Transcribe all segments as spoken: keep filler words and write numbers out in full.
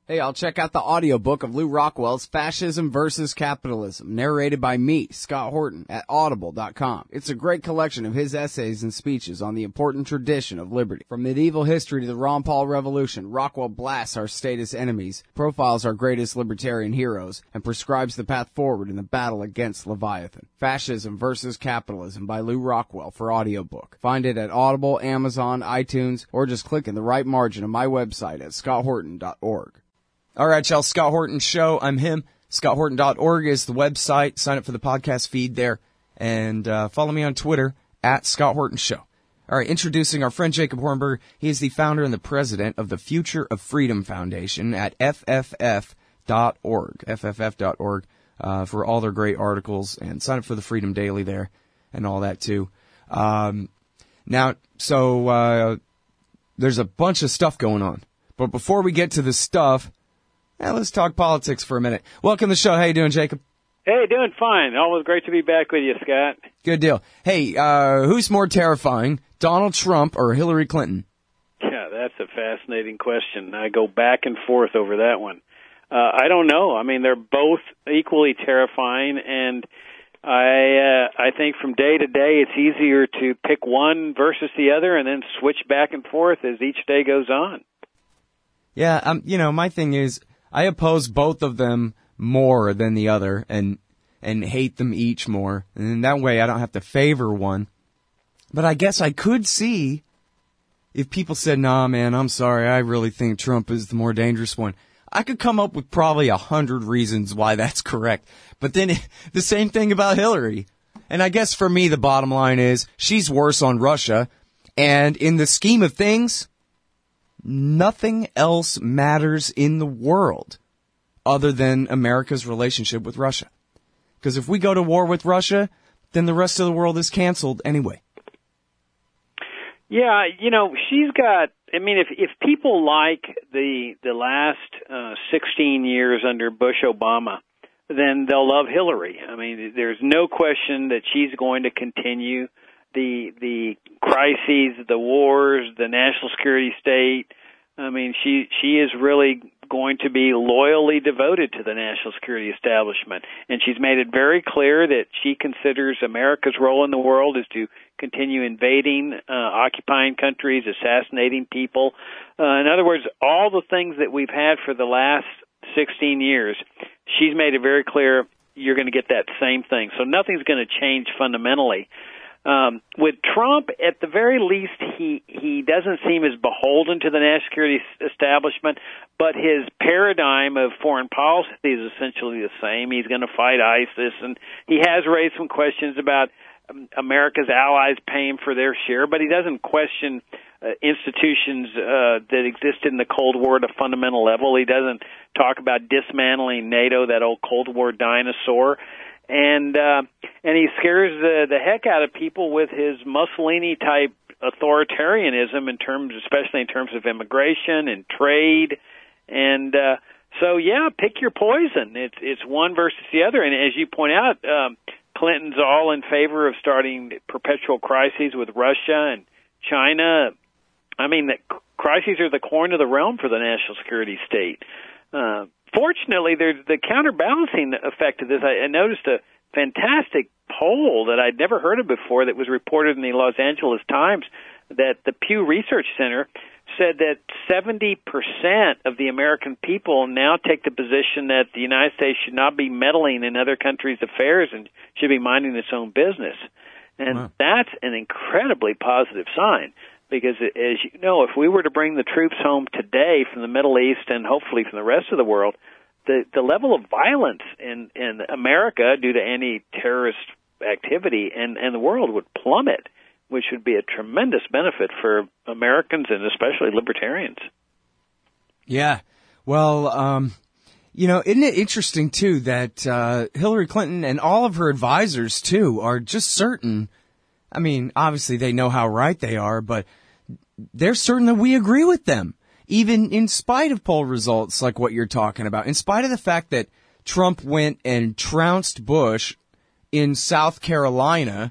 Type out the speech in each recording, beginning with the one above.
Hey, I'll check out the audiobook of Lou Rockwell's Fascism versus Capitalism, narrated by me, Scott Horton, at audible dot com. It's a great collection of his essays and speeches on the important tradition of liberty. From medieval history to the Ron Paul Revolution, Rockwell blasts our statist enemies, profiles our greatest libertarian heroes, and prescribes the path forward in the battle against Leviathan. Fascism versus Capitalism by Lou Rockwell for audiobook. Find it at Audible, Amazon, iTunes, or just click in the right margin of my website at scott horton dot org. All right, y'all, Scott Horton Show. I'm him. scott horton dot org is the website. Sign up for the podcast feed there. And uh, follow me on Twitter, at Scott Horton Show. All right, introducing our friend Jacob Hornberger. He is the founder and the president of the Future of Freedom Foundation at F F F dot org. F F F dot org uh, for all their great articles. And sign up for the Freedom Daily there and all that, too. Um, now, so uh, there's a bunch of stuff going on. But before we get to the stuff... Yeah, let's talk politics for a minute. Welcome to the show. How you doing, Jacob? Hey, doing fine. Always great to be back with you, Scott. Good deal. Hey, uh, who's more terrifying, Donald Trump or Hillary Clinton? Yeah, that's a fascinating question. I go back and forth over that one. Uh, I don't know. I mean, they're both equally terrifying, and I uh, I think from day to day it's easier to pick one versus the other and then switch back and forth as each day goes on. Yeah, um, you know, my thing is... I oppose both of them more than the other and and hate them each more. And that way I don't have to favor one. But I guess I could see if people said, nah, man, I'm sorry, I really think Trump is the more dangerous one. I could come up with probably a hundred reasons why that's correct. But then the same thing about Hillary. And I guess for me the bottom line is she's worse on Russia. And in the scheme of things... nothing else matters in the world other than America's relationship with Russia. Because if we go to war with Russia, then the rest of the world is canceled anyway. Yeah, you know, she's got, I mean, if if people like the the last uh, sixteen years under Bush Obama, then they'll love Hillary. I mean, there's no question that she's going to continue the the crises, the wars, the national security state. I mean, she she is really going to be loyally devoted to the national security establishment, and she's made it very clear that she considers America's role in the world is to continue invading, uh, occupying countries, assassinating people. Uh, in other words, all the things that we've had for the last sixteen years, she's made it very clear you're going to get that same thing. So nothing's going to change fundamentally. Um, with Trump, at the very least, he, he doesn't seem as beholden to the national security establishment, but his paradigm of foreign policy is essentially the same. He's going to fight ISIS, and he has raised some questions about um, America's allies paying for their share, but he doesn't question uh, institutions uh, that existed in the Cold War at a fundamental level. He doesn't talk about dismantling NATO, that old Cold War dinosaur. And uh, and he scares the, the heck out of people with his Mussolini-type authoritarianism, in terms, especially in terms of immigration and trade. And uh, so, yeah, pick your poison. It's it's one versus the other. And as you point out, um, Clinton's all in favor of starting perpetual crises with Russia and China. I mean, the crises are the coin of the realm for the national security state. Uh, Fortunately, there's the counterbalancing effect of this. I, I noticed a fantastic poll that I'd never heard of before that was reported in the Los Angeles Times that the Pew Research Center said that seventy percent of the American people now take the position that the United States should not be meddling in other countries' affairs and should be minding its own business. And wow. That's an incredibly positive sign. Because, as you know, if we were to bring the troops home today from the Middle East and hopefully from the rest of the world, the, the level of violence in, in America due to anti-terrorist activity and, and the world would plummet, which would be a tremendous benefit for Americans and especially libertarians. Yeah. Well, um, you know, isn't it interesting, too, that uh, Hillary Clinton and all of her advisors, too, are just certain. I mean, obviously they know how right they are, but they're certain that we agree with them, even in spite of poll results like what you're talking about, in spite of the fact that Trump went and trounced Bush in South Carolina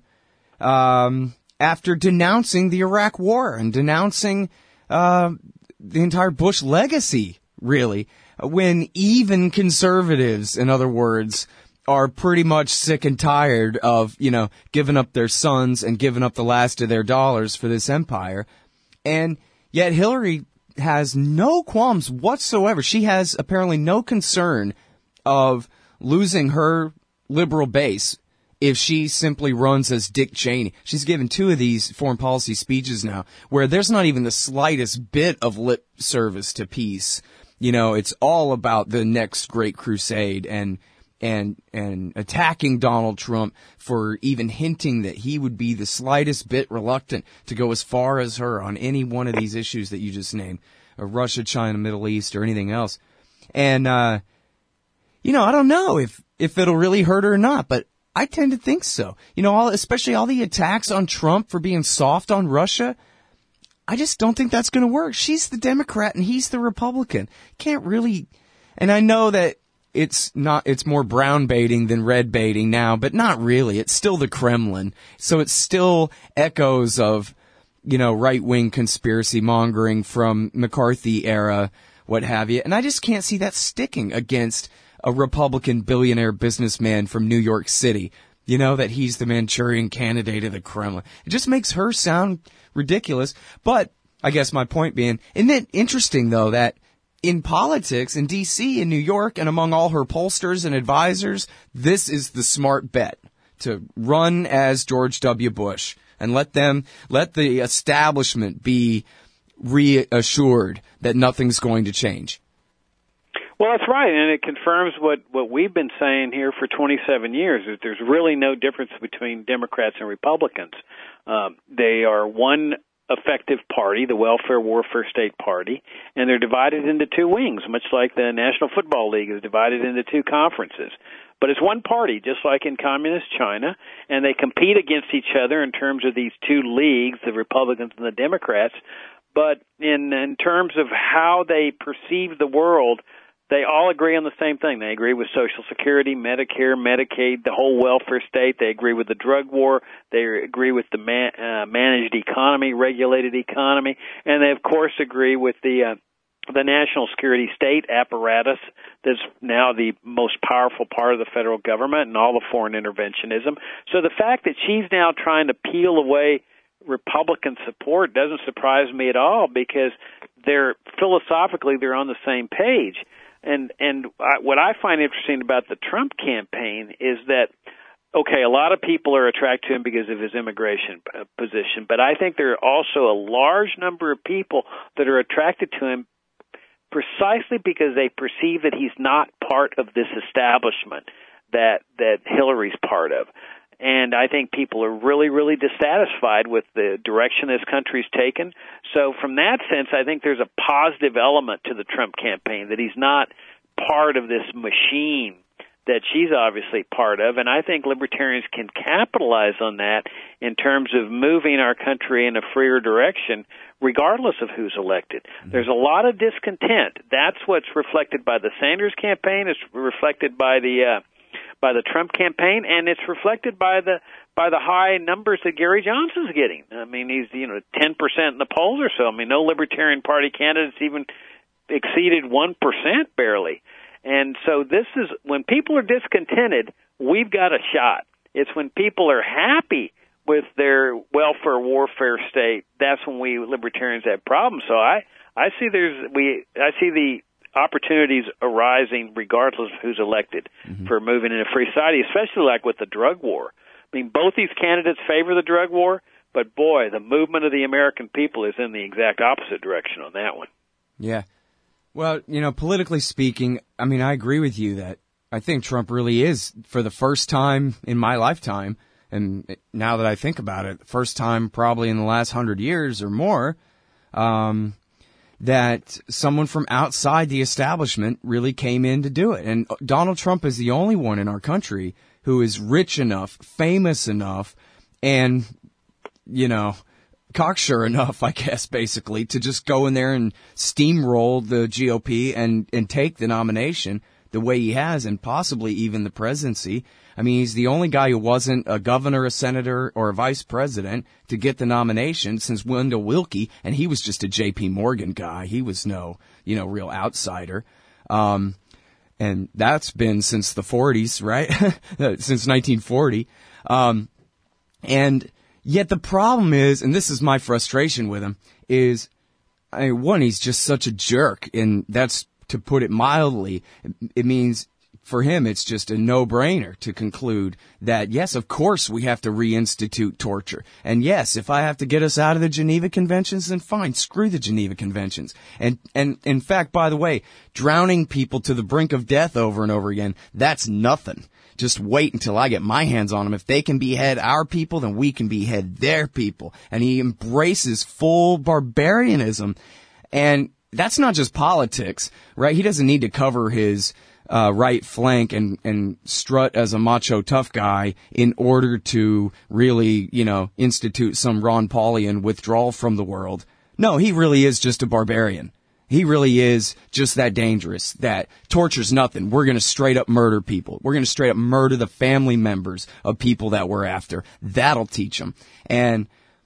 um, after denouncing the Iraq War and denouncing uh, the entire Bush legacy, really. when even conservatives, in other words, are pretty much sick and tired of, you know, giving up their sons and giving up the last of their dollars for this empire. And yet Hillary has no qualms whatsoever. She has apparently no concern of losing her liberal base if she simply runs as Dick Cheney. She's given two of these foreign policy speeches now where there's not even the slightest bit of lip service to peace. You know, it's all about the next great crusade and and and attacking Donald Trump for even hinting that he would be the slightest bit reluctant to go as far as her on any one of these issues that you just named, or Russia, China, Middle East, or anything else. And, uh, you know, I don't know if, if it'll really hurt her or not, but I tend to think so. You know, all, especially all the attacks on Trump for being soft on Russia, I just don't think that's going to work. She's the Democrat and he's the Republican. Can't really, and I know that It's not, it's more brown baiting than red baiting now, but not really. It's still the Kremlin. So it's still echoes of, you know, right-wing conspiracy mongering from McCarthy era, what have you. And I just can't see that sticking against a Republican billionaire businessman from New York City. You know, that he's the Manchurian candidate of the Kremlin. It just makes her sound ridiculous. But I guess my point being, isn't it interesting though that in politics, in D C, in New York, and among all her pollsters and advisors, this is the smart bet, to run as George W. Bush and let them, let the establishment be reassured that nothing's going to change. Well, that's right, and it confirms what, what we've been saying here for twenty-seven years, that there's really no difference between Democrats and Republicans. Um, they are one effective party, the Welfare Warfare State Party, and they're divided into two wings, much like the National Football League is divided into two conferences. But it's one party, just like in Communist China, and they compete against each other in terms of these two leagues, the Republicans and the Democrats. But in, in terms of how they perceive the world, they all agree on the same thing. They agree with Social Security, Medicare, Medicaid, the whole welfare state. They agree with the drug war. They agree with the man, uh, managed economy, regulated economy. And they, of course, agree with the uh, the national security state apparatus that's now the most powerful part of the federal government and all the foreign interventionism. So the fact that she's now trying to peel away Republican support doesn't surprise me at all, because they're philosophically they're on the same page. And and I, what I find interesting about the Trump campaign is that, okay, a lot of people are attracted to him because of his immigration position, but I think there are also a large number of people that are attracted to him precisely because they perceive that he's not part of this establishment that that Hillary's part of. And I think people are really, really dissatisfied with the direction this country's taken. So from that sense, I think there's a positive element to the Trump campaign, that he's not part of this machine that she's obviously part of. And I think libertarians can capitalize on that in terms of moving our country in a freer direction, regardless of who's elected. Mm-hmm. There's a lot of discontent. That's what's reflected by the Sanders campaign. It's reflected by the uh, by the Trump campaign, and it's reflected by the by the high numbers that Gary Johnson's getting. I mean, he's, you know, ten percent in the polls or so. I mean, no Libertarian Party candidates even exceeded one percent barely. And so this is, when people are discontented, we've got a shot. It's when people are happy with their welfare warfare state, that's when we Libertarians have problems. So I, I see there's we I see the opportunities arising regardless of who's elected, mm-hmm. for moving in a free society, especially like with the drug war. I mean, both these candidates favor the drug war, but boy, the movement of the American people is in the exact opposite direction on that one. Yeah. Well, you know, politically speaking, I mean, I agree with you that I think Trump really is, for the first time in my lifetime, and now that I think about it, the first time probably in the last hundred years or more, um, that someone from outside the establishment really came in to do it. And Donald Trump is the only one in our country who is rich enough, famous enough, and, you know, cocksure enough, I guess, basically, to just go in there and steamroll the G O P and, and take the nomination the way he has, and possibly even the presidency. I mean, he's the only guy who wasn't a governor, a senator, or a vice president to get the nomination since Wendell Willkie, and he was just a J P Morgan guy. He was no, you know, real outsider. Um, and that's been since the forties, right? Since nineteen forty. Um, and yet the problem is, and this is my frustration with him, is, I mean, one, he's just such a jerk, and that's, to put it mildly, it means for him it's just a no-brainer to conclude that, yes, of course we have to reinstitute torture. And yes, if I have to get us out of the Geneva Conventions, then fine, screw the Geneva Conventions. And, and in fact, by the way, drowning people to the brink of death over and over again, that's nothing. Just wait until I get my hands on them. If they can behead our people, then we can behead their people. And he embraces full barbarianism. And that's not just politics, right? He doesn't need to cover his uh, right flank and, and strut as a macho tough guy in order to really, you know, institute some Ron Paulian withdrawal from the world. No, he really is just a barbarian. He really is just that dangerous, that torture's nothing. We're going to straight up murder people. We're going to straight up murder the family members of people that we're after. That'll teach them. And,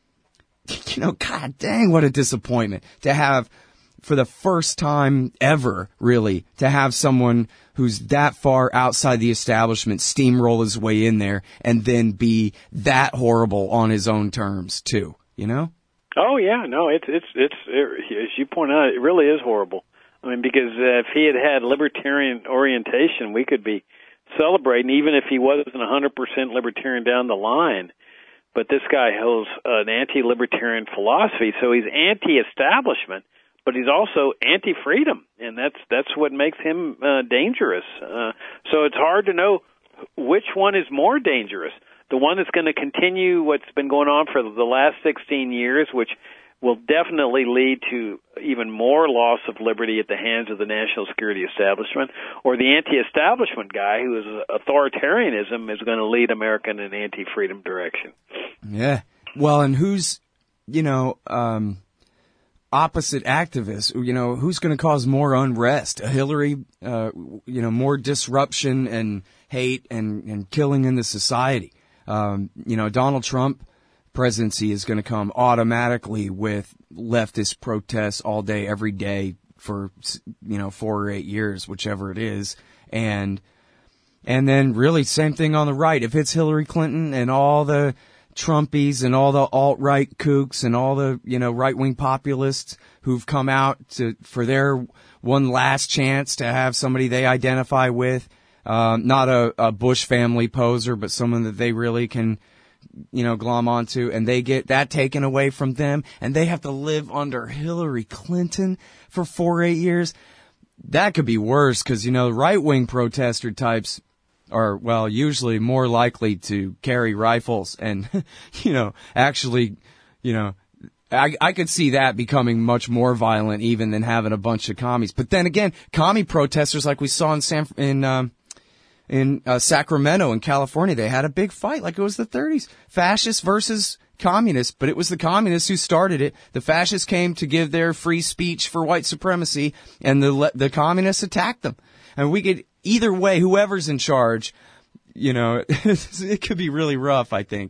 you know, God dang, what a disappointment to have, for the first time ever, really, to have someone who's that far outside the establishment steamroll his way in there and then be that horrible on his own terms, too, you know? Oh yeah, no, it's it's it's it, as you point out, it really is horrible. I mean, because uh, if he had had libertarian orientation, we could be celebrating, even if he wasn't one hundred percent libertarian down the line. But this guy holds an anti-libertarian philosophy, so he's anti-establishment, but he's also anti-freedom, and that's that's what makes him uh, dangerous. Uh, so it's hard to know which one is more dangerous. The one that's going to continue what's been going on for the last sixteen years, which will definitely lead to even more loss of liberty at the hands of the national security establishment, or the anti-establishment guy who is authoritarianism is going to lead America in an anti-freedom direction. Yeah. Well, and who's, you know, um, opposite activists, you know, who's going to cause more unrest? A Hillary, uh, you know, more disruption and hate and, and killing in the society. Um, you know, Donald Trump presidency is going to come automatically with leftist protests all day, every day for, you know, four or eight years, whichever it is. And, and then really same thing on the right. If it's Hillary Clinton and all the Trumpies and all the alt-right kooks and all the, you know, right-wing populists who've come out to, for their one last chance to have somebody they identify with, Um, not a, a Bush family poser, but someone that they really can, you know, glom onto, and they get that taken away from them, and they have to live under Hillary Clinton for four, eight years. That could be worse, because, you know, right-wing protester types are, well, usually more likely to carry rifles and, you know, actually, you know, I, I could see that becoming much more violent even than having a bunch of commies. But then again, commie protesters like we saw in San, in, um, in uh, Sacramento in California, they had a big fight like it was the thirties. Fascists versus communists, but it was the communists who started it. The fascists came to give their free speech for white supremacy, and the the communists attacked them. And we could, either way, whoever's in charge, you know, it could be really rough, I think.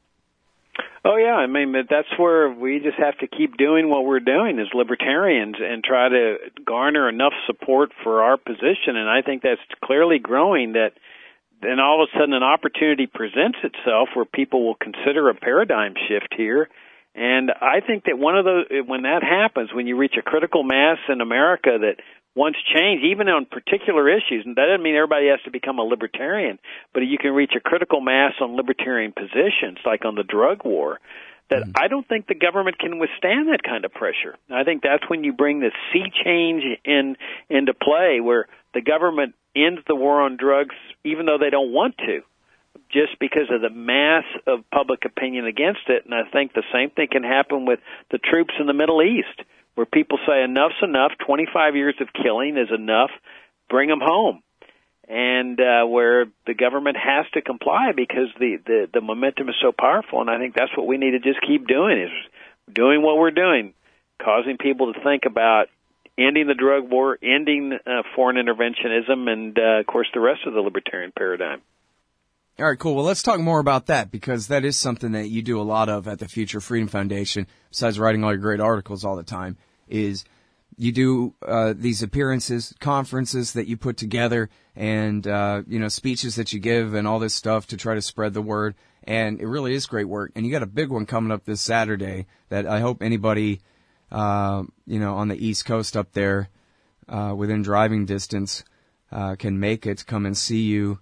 Oh, yeah. I mean, that's where we just have to keep doing what we're doing as libertarians and try to garner enough support for our position. And I think that's clearly growing, that then all of a sudden an opportunity presents itself where people will consider a paradigm shift here. And I think that one of those, when that happens, when you reach a critical mass in America that wants change, even on particular issues, and that doesn't mean everybody has to become a libertarian, but you can reach a critical mass on libertarian positions, like on the drug war, that mm. I don't think the government can withstand that kind of pressure. I think that's when you bring the sea change in into play, where the government ends the war on drugs even though they don't want to, just because of the mass of public opinion against it. And I think the same thing can happen with the troops in the Middle East, where people say enough's enough, twenty-five years of killing is enough, bring them home. And uh, where the government has to comply because the, the, the momentum is so powerful. And I think that's what we need to just keep doing, is doing what we're doing, causing people to think about ending the drug war, ending uh, foreign interventionism, and, uh, of course, the rest of the libertarian paradigm. All right, cool. Well, let's talk more about that, because that is something that you do a lot of at the Future Freedom Foundation, besides writing all your great articles all the time, is you do uh, these appearances, conferences that you put together, and uh, you know, speeches that you give, and all this stuff to try to spread the word. And it really is great work. And you got a big one coming up this Saturday that I hope anybody, uh, you know, on the East Coast up there, uh, within driving distance, uh, can make it. Come and see you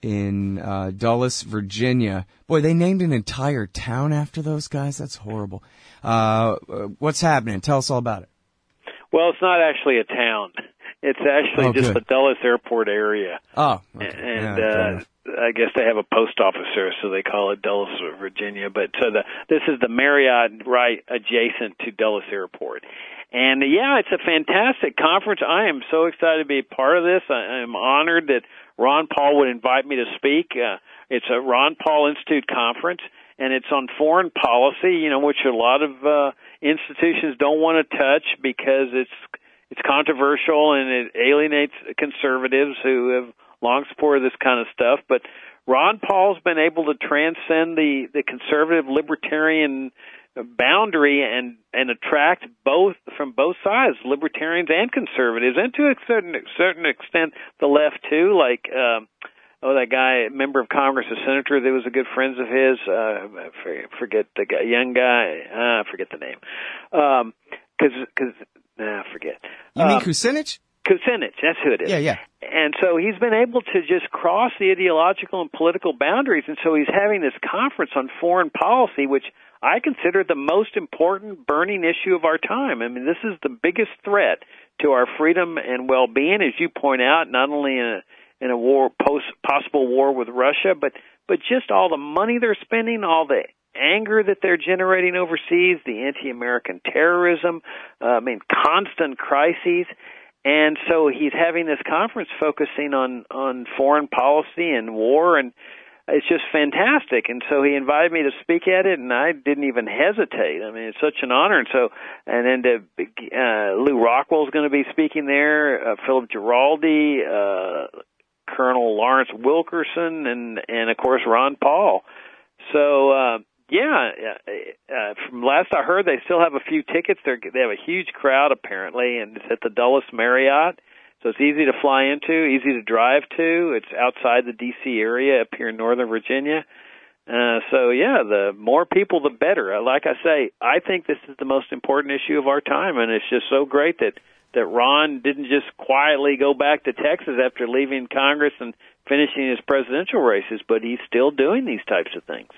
in uh, Dulles, Virginia. Boy, they named an entire town after those guys. That's horrible. Uh, what's happening? Tell us all about it. Well, it's not actually a town. It's actually oh, just good. the Dulles Airport area. Oh, okay. And yeah, uh, I guess they have a post office there, so they call it Dulles, Virginia. But so the this is the Marriott right adjacent to Dulles Airport. And, yeah, it's a fantastic conference. I am so excited to be a part of this. I am honored that Ron Paul would invite me to speak. Uh, it's a Ron Paul Institute conference, and it's on foreign policy, you know, which a lot of uh, institutions don't want to touch because it's it's controversial and it alienates conservatives who have long supported this kind of stuff. But Ron Paul's been able to transcend the, the conservative libertarian boundary and and attract both from both sides, libertarians and conservatives, and to a certain certain extent the left too. Like uh, oh, that guy, member of Congress, a senator, that was a good friend of his. Uh, I forget the guy, young guy. Uh, I forget the name. Um, because because nah, I forget. You mean um, Kucinich? Kucinich, that's who it is. Yeah, yeah. And so he's been able to just cross the ideological and political boundaries, and so he's having this conference on foreign policy, which I consider the most important burning issue of our time. I mean, this is the biggest threat to our freedom and well-being, as you point out, not only in a, in a war, post, possible war with Russia, but, but just all the money they're spending, all the anger that they're generating overseas, the anti-American terrorism, uh, I mean, constant crises. And so he's having this conference focusing on, on foreign policy and war, and it's just fantastic. And so he invited me to speak at it, and I didn't even hesitate. I mean, it's such an honor. And so, and then to, uh, Lew Rockwell's going to be speaking there, uh, Philip Giraldi, uh, Colonel Lawrence Wilkerson, and, and of course, Ron Paul. So, uh, yeah, uh, from last I heard, they still have a few tickets. They're, they have a huge crowd, apparently, and it's at the Dulles Marriott. So it's easy to fly into, easy to drive to. It's outside the D C area up here in Northern Virginia. Uh, so, yeah, the more people, the better. Like I say, I think this is the most important issue of our time, and it's just so great that, that Ron didn't just quietly go back to Texas after leaving Congress and finishing his presidential races, but he's still doing these types of things.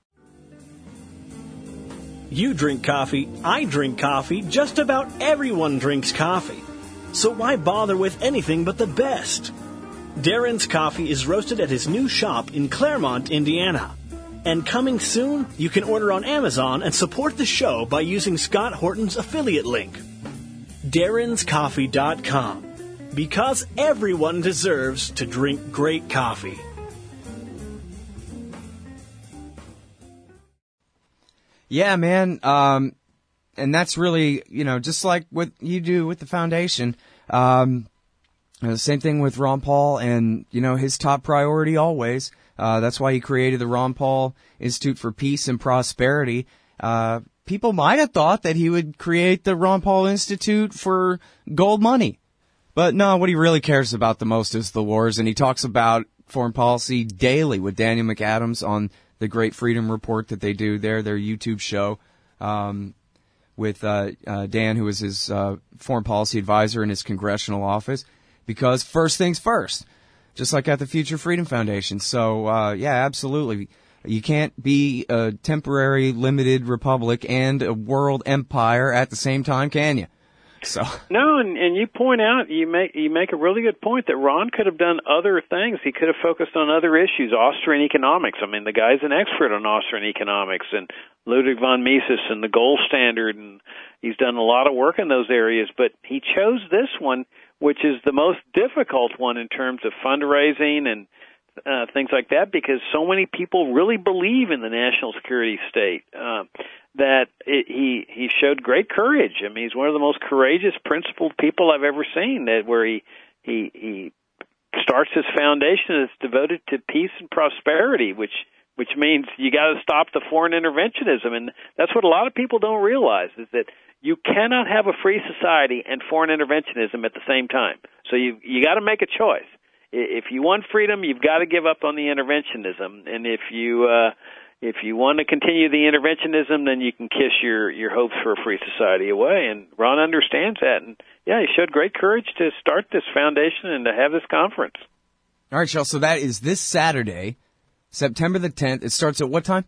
You drink coffee, I drink coffee, just about everyone drinks coffee. So why bother with anything but the best? Darren's Coffee is roasted at his new shop in Claremont, Indiana. And coming soon, you can order on Amazon and support the show by using Scott Horton's affiliate link. Darrens Coffee dot com. Because everyone deserves to drink great coffee. Yeah, man. Um, and that's really, you know, just like what you do with the foundation. Um, uh, same thing with Ron Paul and, you know, his top priority always. Uh, that's why he created the Ron Paul Institute for Peace and Prosperity. Uh, people might have thought that he would create the Ron Paul Institute for gold money. But no, what he really cares about the most is the wars. And he talks about foreign policy daily with Daniel McAdams on the Great Freedom Report that they do there, their YouTube show, um, with uh, uh, Dan, who is his uh, foreign policy advisor in his congressional office, because first things first, just like at the Future Freedom Foundation. So, uh, yeah, absolutely. You can't be a temporary limited republic and a world empire at the same time, can you? So no, and, and you point out, you make you make a really good point that Ron could have done other things. He could have focused on other issues, Austrian economics. I mean, the guy's an expert on Austrian economics, and Ludwig von Mises and the gold standard, and he's done a lot of work in those areas. But he chose this one, which is the most difficult one in terms of fundraising and uh, things like that, because so many people really believe in the national security state. Uh, that it, he he showed great courage. I mean, he's one of the most courageous, principled people I've ever seen. That where he he he starts his foundation that's devoted to peace and prosperity, which which means you got to stop the foreign interventionism, and that's what a lot of people don't realize is that You cannot have a free society and foreign interventionism at the same time. So you you got to make a choice. If you want freedom, you've got to give up on the interventionism. And if you uh, if you want to continue the interventionism, then you can kiss your, your hopes for a free society away. And Ron understands that. And, yeah, he showed great courage to start this foundation and to have this conference. All right, Shel, so that is this Saturday, September the tenth. It starts at what time?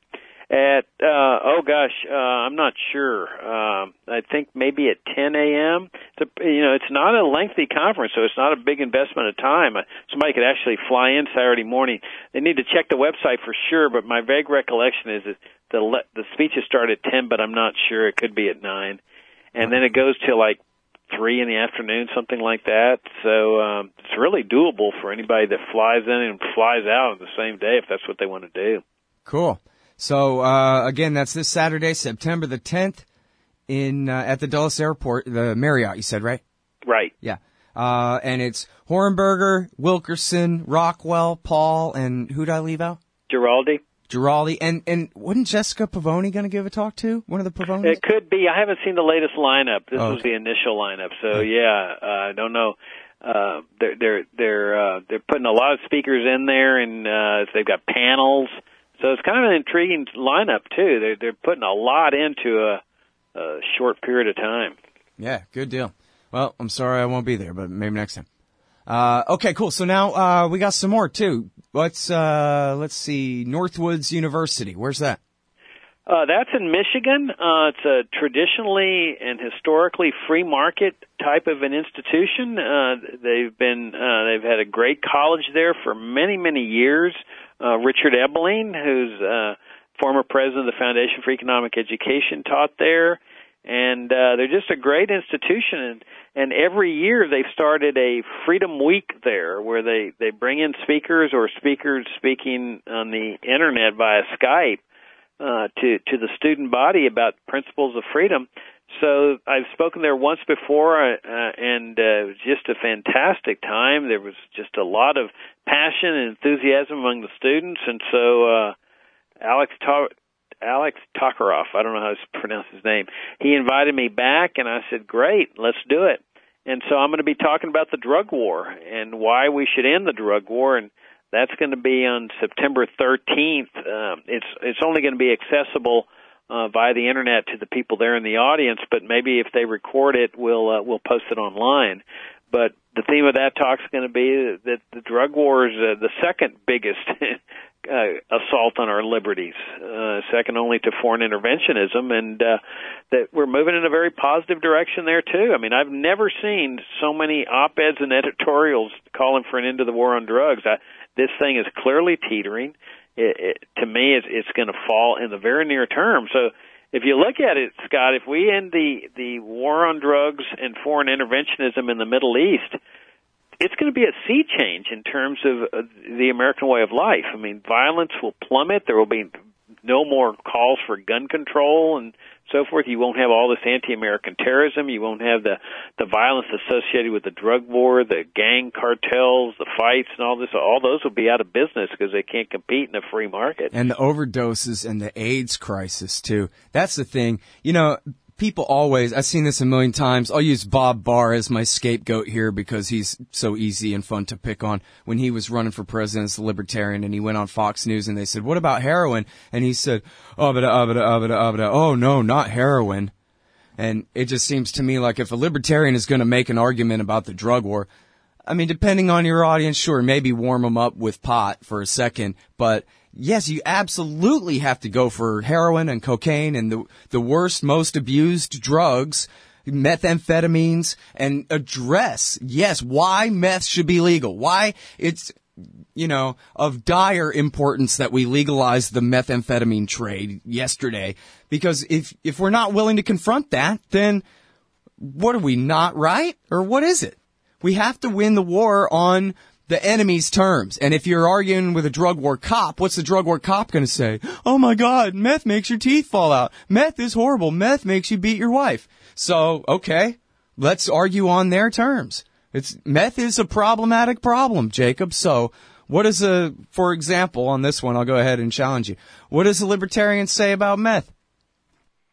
At, uh, oh gosh, uh, I'm not sure. Um, I think maybe at ten a.m. It's a, you know, it's not a lengthy conference, so it's not a big investment of time. Uh, somebody could actually fly in Saturday morning. They need to check the website for sure, but my vague recollection is that the, le- the speeches start at ten, but I'm not sure. It could be at nine. And then it goes to like three in the afternoon, something like that. So, um, it's really doable for anybody that flies in and flies out on the same day if that's what they want to do. Cool. So, uh, again, that's this Saturday, September the tenth, in, uh, at the Dulles Airport, the Marriott, you said, right? Right. Yeah. Uh, and it's Hornberger, Wilkerson, Rockwell, Paul, and who'd I leave out? Giraldi. Giraldi. And, and wasn't Jessica Pavoni going to give a talk too? One of the Pavonis? It could be. I haven't seen the latest lineup. This oh, was okay. the initial lineup. So, yeah, uh, I don't know. Uh, they're, they're, they're, uh, they're putting a lot of speakers in there, and, uh, they've got panels. So it's kind of an intriguing lineup, too. They're, they're putting a lot into a, a short period of time. Yeah, good deal. Well, I'm sorry I won't be there, but maybe next time. Uh, okay, cool. So now, uh, we got some more, too. Let's, uh, let's see, Northwoods University. Where's that? Uh, that's in Michigan. Uh, it's a traditionally and historically free market type of an institution. Uh, they've been, uh, they've had a great college there for many, many years. Uh, Richard Ebeling, who's, uh, former president of the Foundation for Economic Education, taught there. And, uh, they're just a great institution. And, and every year they've started a Freedom Week there where they, they bring in speakers or speakers speaking on the internet via Skype. Uh, to, to the student body about principles of freedom. So I've spoken there once before, uh, and uh, it was just a fantastic time. There was just a lot of passion and enthusiasm among the students, and so uh, Alex Ta- Alex Tokoroff, I don't know how to pronounce his name, he invited me back, and I said, great, let's do it. And so I'm going to be talking about the drug war and why we should end the drug war, and that's going to be on September thirteenth. Um, it's it's only going to be accessible uh, via the internet to the people there in the audience, but maybe if they record it, we'll uh, we'll post it online. But the theme of that talk is going to be that the drug war is uh, the second biggest uh, assault on our liberties, uh, second only to foreign interventionism, and uh, that we're moving in a very positive direction there too. I mean, I've never seen so many op-eds and editorials calling for an end to the war on drugs. I, This thing is clearly teetering. It, it, to me, it's, it's going to fall in the very near term. So if you look at it, Scott, if we end the, the war on drugs and foreign interventionism in the Middle East, it's going to be a sea change in terms of uh, the American way of life. I mean, violence will plummet. There will be no more calls for gun control and so forth. You won't have all this anti-American terrorism. You won't have the, the violence associated with the drug war, the gang cartels, the fights, and all this. All those will be out of business because they can't compete in a free market. And the overdoses and the AIDS crisis, too. That's the thing. You know, people always, I've seen this a million times. I'll use Bob Barr as my scapegoat here because he's so easy and fun to pick on. When he was running for president as a libertarian and he went on Fox News and they said, what about heroin? And he said, oh, but, uh, but, uh, but, uh, but, uh, oh no, not heroin. And it just seems to me like if a libertarian is going to make an argument about the drug war, I mean, depending on your audience, sure, maybe warm them up with pot for a second, but yes, you absolutely have to go for heroin and cocaine and the the worst, most abused drugs, methamphetamines, and address, yes, why meth should be legal. Why it's, you know, of dire importance that we legalize the methamphetamine trade yesterday. Because if if we're not willing to confront that, then what are we, not right? Or what is it? We have to win the war on the enemy's terms. And if you're arguing with a drug war cop, what's the drug war cop going to say? Oh my God, meth makes your teeth fall out. Meth is horrible. Meth makes you beat your wife. So, okay, let's argue on their terms. It's meth is a problematic problem, Jacob. So what is a, for example, on this one, I'll go ahead and challenge you. What does a libertarian say about meth?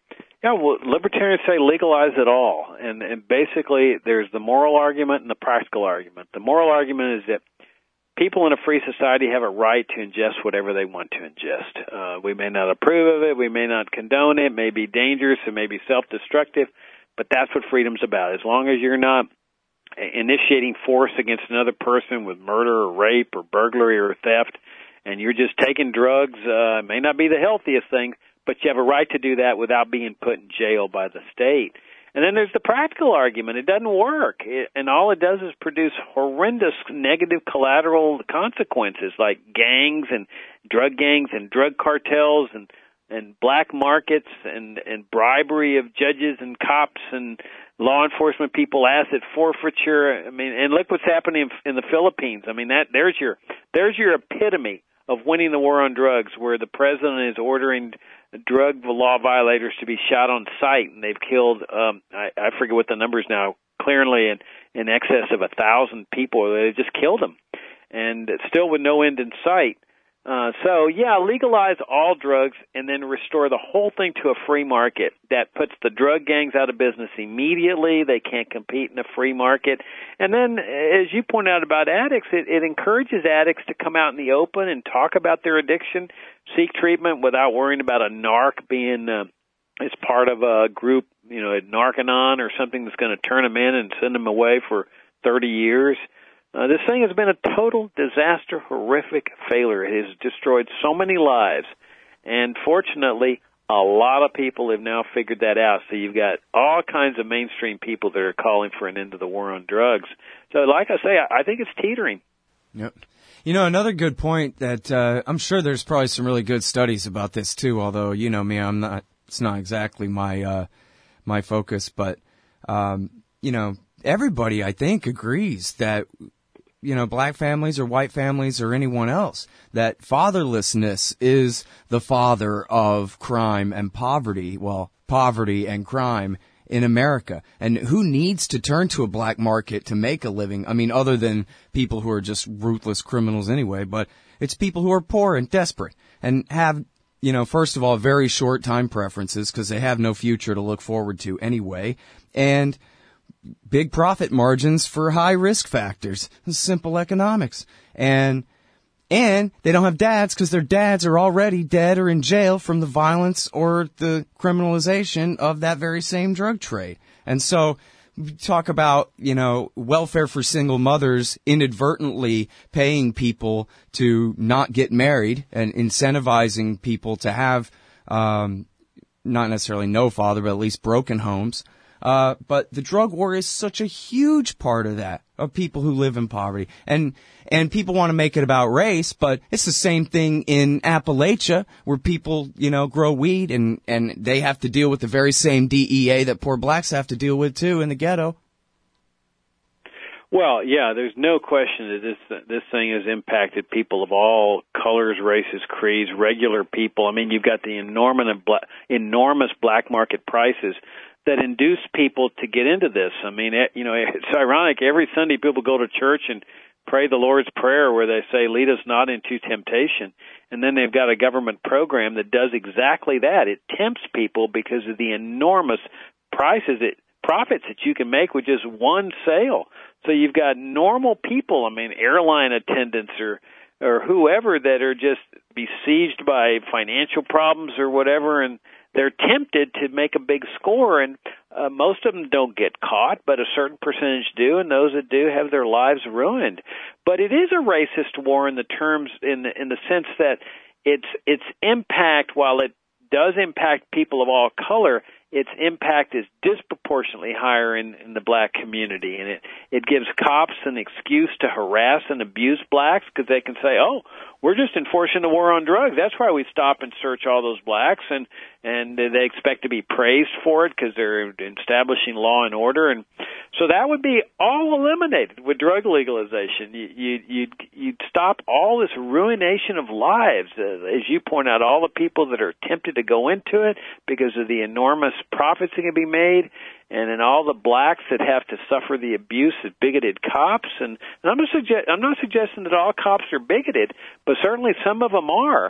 Yeah, well, libertarians say legalize it all. And, and basically there's the moral argument and the practical argument. The moral argument is that people in a free society have a right to ingest whatever they want to ingest. Uh, we may not approve of it. We may not condone it. It may be dangerous. It may be self-destructive. But that's what freedom's about. As long as you're not initiating force against another person with murder or rape or burglary or theft, and you're just taking drugs, uh, it may not be the healthiest thing, but you have a right to do that without being put in jail by the state. And then there's the practical argument. It doesn't work. It, and all it does is produce horrendous negative collateral consequences like gangs and drug gangs and drug cartels and, and black markets and, and bribery of judges and cops and law enforcement people, asset forfeiture. I mean, and look what's happening in, in the Philippines. I mean, that there's your there's your epitome of winning the war on drugs, where the president is ordering drug law violators to be shot on sight, and they've killed, um, I, I forget what the numbers now, clearly in, in excess of a thousand people. They just killed them, and still with no end in sight. Uh, so, yeah, legalize all drugs and then restore the whole thing to a free market that puts the drug gangs out of business immediately. They can't compete in a free market. And then, as you point out about addicts, it, it encourages addicts to come out in the open and talk about their addiction, seek treatment without worrying about a narc being uh, as part of a group, you know, a Narcanon or something that's going to turn them in and send them away for thirty years. Uh, this thing has been a total disaster, horrific failure. It has destroyed so many lives. And fortunately, a lot of people have now figured that out. So you've got all kinds of mainstream people that are calling for an end to the war on drugs. So like I say, I think it's teetering. Yep. You know, another good point that uh, I'm sure there's probably some really good studies about this too, although, you know me, I'm not, it's not exactly my, uh, my focus, but, um, you know, everybody, I think, agrees that, you know, black families or white families or anyone else, that fatherlessness is the father of crime and poverty. Well, poverty and crime in America. And who needs to turn to a black market to make a living? I mean, other than people who are just ruthless criminals anyway, but it's people who are poor and desperate and have, you know, first of all, very short time preferences because they have no future to look forward to anyway. And big profit margins for high risk factors. It's simple economics. And, and they don't have dads because their dads are already dead or in jail from the violence or the criminalization of that very same drug trade. And so we talk about, you know, welfare for single mothers inadvertently paying people to not get married and incentivizing people to have, um, not necessarily no father, but at least broken homes. Uh, but the drug war is such a huge part of that, of people who live in poverty. And, and people want to make it about race, but it's the same thing in Appalachia where people, you know, grow weed and, and they have to deal with the very same D E A that poor blacks have to deal with too in the ghetto. Well, yeah, there's no question that this, this thing has impacted people of all colors, races, creeds, regular people. I mean, you've got the enormous, enormous black market prices that induce people to get into this. I mean, it, you know, it's ironic. Every Sunday people go to church and pray the Lord's Prayer where they say, lead us not into temptation. And then they've got a government program that does exactly that. It tempts people because of the enormous prices, it, profits that you can make with just one sale. So you've got normal people, I mean, airline attendants or or whoever that are just besieged by financial problems or whatever, and they're tempted to make a big score, and uh, most of them don't get caught, but a certain percentage do, and those that do have their lives ruined. But it is a racist war in the terms, in the, in the sense that its its impact, while it does impact people of all color, its impact is disproportionately higher in, in the black community, and it, it gives cops an excuse to harass and abuse blacks because they can say, oh, we're just enforcing the war on drugs. That's why we stop and search all those blacks, and, and they expect to be praised for it because they're establishing law and order. And so that would be all eliminated with drug legalization. You, you, you'd, you'd stop all this ruination of lives. Uh, as you point out, all the people that are tempted to go into it because of the enormous profits that can be made, and then all the blacks that have to suffer the abuse of bigoted cops. And, and I'm, not suggest, I'm not suggesting that all cops are bigoted, but certainly some of them are.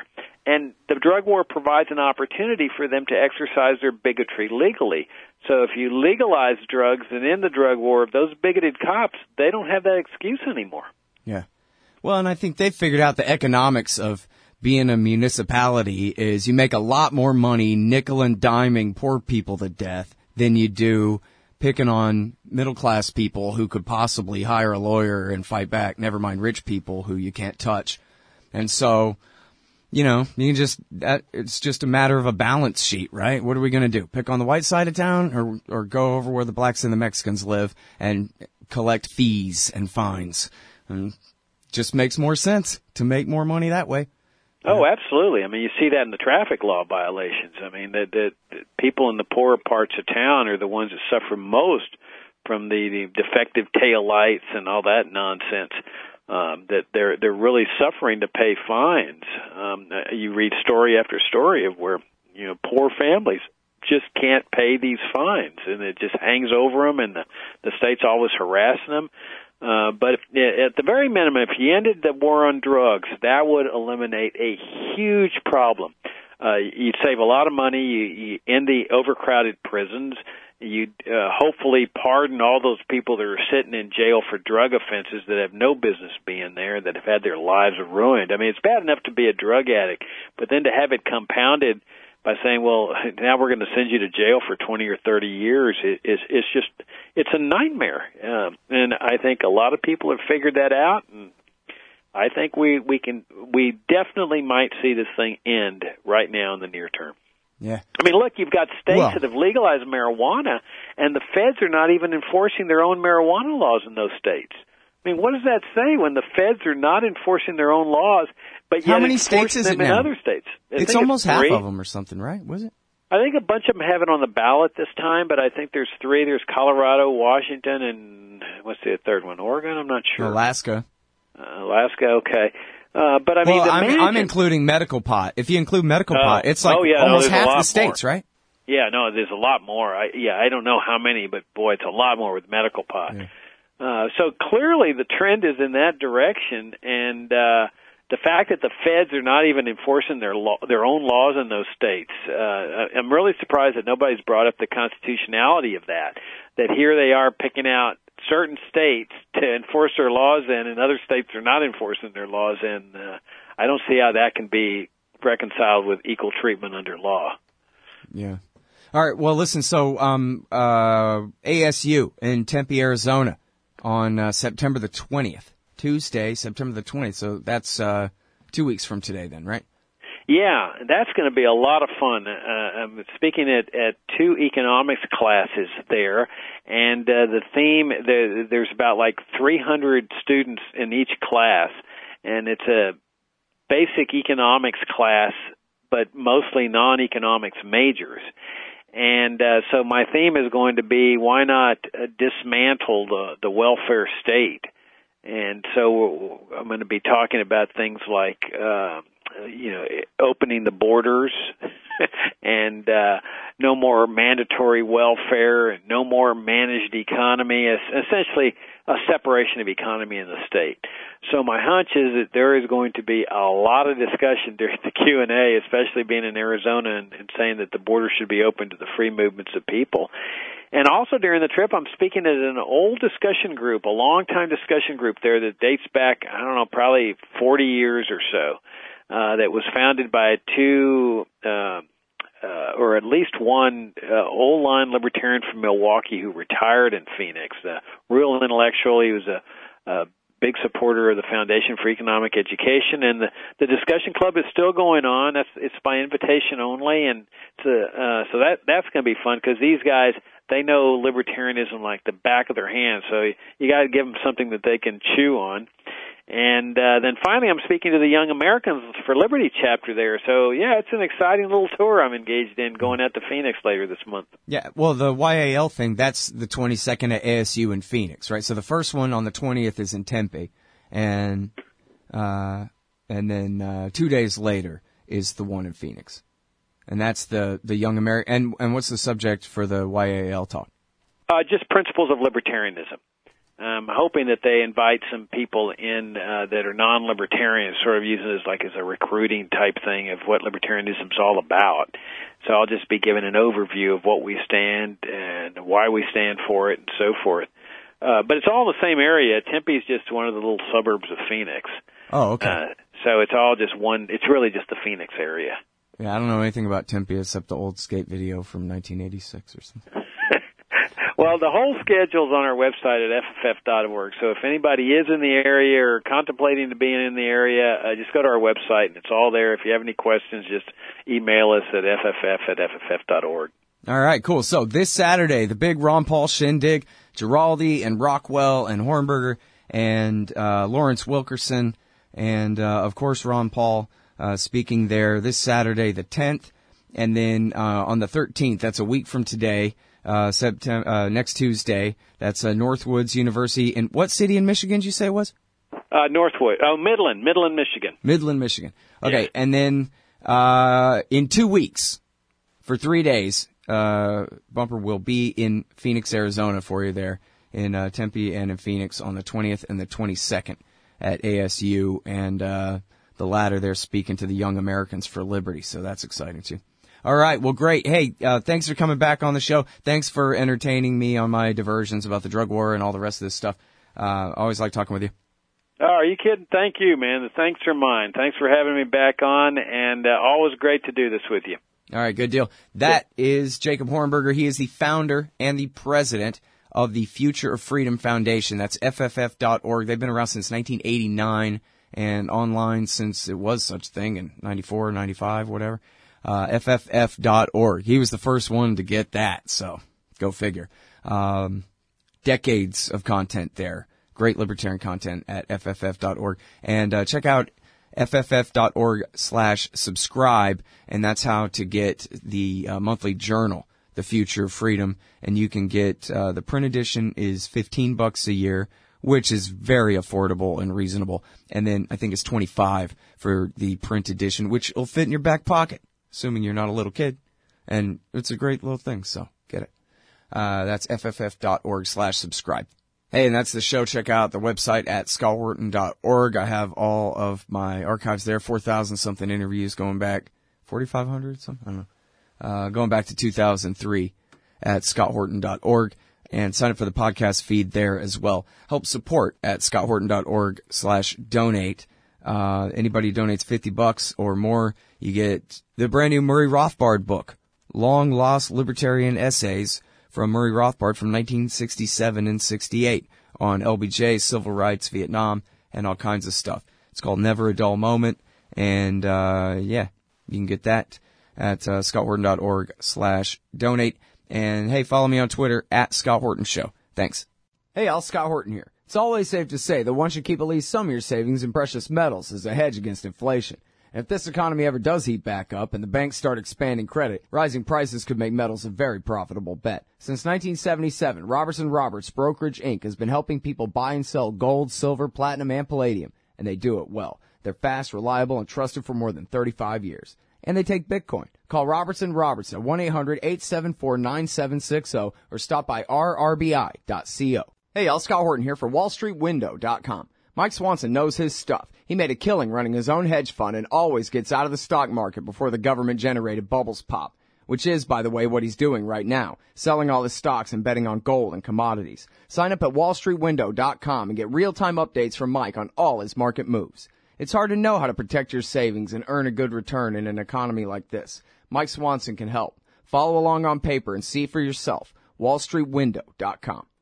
And the drug war provides an opportunity for them to exercise their bigotry legally. So if you legalize drugs and end the drug war, those bigoted cops, they don't have that excuse anymore. Yeah. Well, and I think they've figured out the economics of being a municipality is you make a lot more money nickel and diming poor people to death than you do picking on middle-class people who could possibly hire a lawyer and fight back, never mind rich people who you can't touch. And so, you know, you can just, that, it's just a matter of a balance sheet, right? What are we going to do? Pick on the white side of town or, or go over where the blacks and the Mexicans live and collect fees and fines? And just makes more sense to make more money that way. Oh, absolutely. I mean, you see that in the traffic law violations. I mean, that, that, that people in the poorer parts of town are the ones that suffer most from the, the defective tail lights and all that nonsense. Um, that they're they're really suffering to pay fines. Um, you read story after story of where you know poor families just can't pay these fines, and it just hangs over them, and the, the state's always harassing them. Uh, but if, at the very minimum, if you ended the war on drugs, that would eliminate a huge problem. Uh, you'd save a lot of money. You, you end the overcrowded prisons. You'd uh, hopefully pardon all those people that are sitting in jail for drug offenses that have no business being there, that have had their lives ruined. I mean, it's bad enough to be a drug addict, but then to have it compounded by saying, well, now we're going to send you to jail for twenty or thirty years, it, it's, it's just, it's a nightmare. Um, and I think a lot of people have figured that out, and I think we, we can, we definitely might see this thing end right now in the near term. Yeah. I mean, look, you've got states well, that have legalized marijuana, and the feds are not even enforcing their own marijuana laws in those states. I mean, what does that say when the feds are not enforcing their own laws, but yet how many states is them it now? in other states? I it's almost it's half three. of them or something, right? Was it? I think a bunch of them have it on the ballot this time, but I think there's three. There's Colorado, Washington, and what's the third one? Oregon? I'm not sure. Alaska. Uh, Alaska, okay. Uh, but I mean, well, the I'm, mansion, I'm including medical pot. If you include medical oh, pot, it's like oh, yeah, almost no, half the states, more. right? Yeah, no, there's a lot more. I, yeah, I don't know how many, but boy, it's a lot more with medical pot. Yeah. Uh, so clearly the trend is in that direction, and uh, the fact that the feds are not even enforcing their law, their own laws in those states, uh, I'm really surprised that nobody's brought up the constitutionality of that, that here they are picking out certain states to enforce their laws in, and other states are not enforcing their laws in. Uh, I don't see how that can be reconciled with equal treatment under law. Yeah. All right. Well, listen. So, um, uh, A S U in Tempe, Arizona, on uh, September the twentieth, Tuesday, September the twentieth. So that's uh, two weeks from today, then, right? Yeah, that's going to be a lot of fun. Uh, I'm speaking at, at two economics classes there, and uh, the theme, the, there's about like three hundred students in each class, and it's a basic economics class, but mostly non-economics majors. And uh, so my theme is going to be, why not uh, dismantle the, the welfare state? And so I'm going to be talking about things like, uh, you know, opening the borders and uh, no more mandatory welfare and no more managed economy, essentially a separation of economy in the state. So my hunch is that there is going to be a lot of discussion during the Q and A, especially being in Arizona and, and saying that the border should be open to the free movements of people. And also during the trip, I'm speaking at an old discussion group, a long-time discussion group there that dates back, I don't know, probably forty years or so, uh, that was founded by two, uh, uh, or at least one uh, old-line libertarian from Milwaukee who retired in Phoenix, a real intellectual. He was a, a big supporter of the Foundation for Economic Education, and the, the discussion club is still going on. That's it's by invitation only, and it's a, uh, so that that's going to be fun because these guys, they know libertarianism like the back of their hand, so you, you got to give them something that they can chew on. And uh, then finally, I'm speaking to the Young Americans for Liberty chapter there. So, yeah, it's an exciting little tour I'm engaged in going out to Phoenix later this month. Yeah, well, the Y A L thing, that's the twenty-second at A S U in Phoenix, right? So the first one on the twentieth is in Tempe, and uh, and then uh, two days later is the one in Phoenix. And that's the, the Young American. And, and what's the subject for the Y A L talk? Uh, just principles of libertarianism. I'm hoping that they invite some people in uh, that are non-libertarians, sort of using it as like as a recruiting type thing of what libertarianism is all about. So I'll just be giving an overview of what we stand and why we stand for it and so forth. Uh, but it's all the same area. Tempe is just one of the little suburbs of Phoenix. Oh, okay. Uh, so it's all just one, it's really just the Phoenix area. Yeah, I don't know anything about Tempe except the old skate video from nineteen eighty-six or something. Well, the whole schedule's on our website at F F F dot org. So if anybody is in the area or contemplating to be in the area, uh, just go to our website and it's all there. If you have any questions, just email us at F F F at F F F dot org. All right, cool. So this Saturday, the big Ron Paul shindig, Giraldi and Rockwell and Hornberger and uh, Lawrence Wilkerson and, uh, of course, Ron Paul uh, speaking there this Saturday, the tenth. And then uh, on the thirteenth, that's a week from today, Uh, September, uh, next Tuesday. That's uh, Northwoods University. In what city in Michigan did you say it was? Uh, Northwood. Oh, Midland. Midland, Michigan. Midland, Michigan. Okay. Yes. And then, uh, in two weeks, for three days, uh, Bumper will be in Phoenix, Arizona for you there in, uh, Tempe and in Phoenix on the twentieth and the twenty-second at A S U. And, uh, the latter there speaking to the Young Americans for Liberty. So that's exciting too. All right. Well, great. Hey, uh, thanks for coming back on the show. Thanks for entertaining me on my diversions about the drug war and all the rest of this stuff. Uh, I always like talking with you. Oh, are you kidding? Thank you, man. The thanks are mine. Thanks for having me back on, and uh, always great to do this with you. All right. Good deal. That yeah. is Jacob Hornberger. He is the founder and the president of the Future of Freedom Foundation. That's F F F dot org. They've been around since nineteen eighty-nine and online since it was such a thing in ninety-four, ninety-five, whatever. Uh, F F F dot org. He was the first one to get that, so go figure. Um, decades of content there. Great libertarian content at F F F dot org. And uh, check out F F F dot org slash subscribe, and that's how to get the uh, monthly journal, The Future of Freedom. And you can get, uh, the print edition is fifteen bucks a year, which is very affordable and reasonable. And then I think it's twenty-five for the print edition, which will fit in your back pocket, assuming you're not a little kid. And it's a great little thing, so get it. Uh, that's F F F dot org slash subscribe. Hey, and that's the show. Check out the website at scott horton dot org. I have all of my archives there, four thousand something interviews going back, forty-five hundred something, I don't know, uh, going back to two thousand three at scott horton dot org. And sign up for the podcast feed there as well. Help support at scott horton dot org slash donate. Uh, anybody who donates fifty bucks or more, you get the brand new Murray Rothbard book, Long Lost Libertarian Essays from Murray Rothbard from nineteen sixty-seven and sixty-eight on L B J, civil rights, Vietnam, and all kinds of stuff. It's called Never a Dull Moment. And, uh, yeah, you can get that at uh, scott horton dot org slash donate. And, hey, follow me on Twitter, at Scott Horton Show. Thanks. Hey, all, Scott Horton here. It's always safe to say that one should keep at least some of your savings in precious metals as a hedge against inflation. And if this economy ever does heat back up and the banks start expanding credit, rising prices could make metals a very profitable bet. Since nineteen seventy-seven, Robertson Roberts Brokerage Incorporated has been helping people buy and sell gold, silver, platinum, and palladium, and they do it well. They're fast, reliable, and trusted for more than thirty-five years. And they take Bitcoin. Call Robertson Robertson at one eight hundred eight seven four nine seven six zero or stop by r r b i dot co. Hey, y'all, Scott Horton here for wall street window dot com. Mike Swanson knows his stuff. He made a killing running his own hedge fund and always gets out of the stock market before the government-generated bubbles pop, which is, by the way, what he's doing right now, selling all his stocks and betting on gold and commodities. Sign up at wall street window dot com and get real-time updates from Mike on all his market moves. It's hard to know how to protect your savings and earn a good return in an economy like this. Mike Swanson can help. Follow along on paper and see for yourself. wall street window dot com.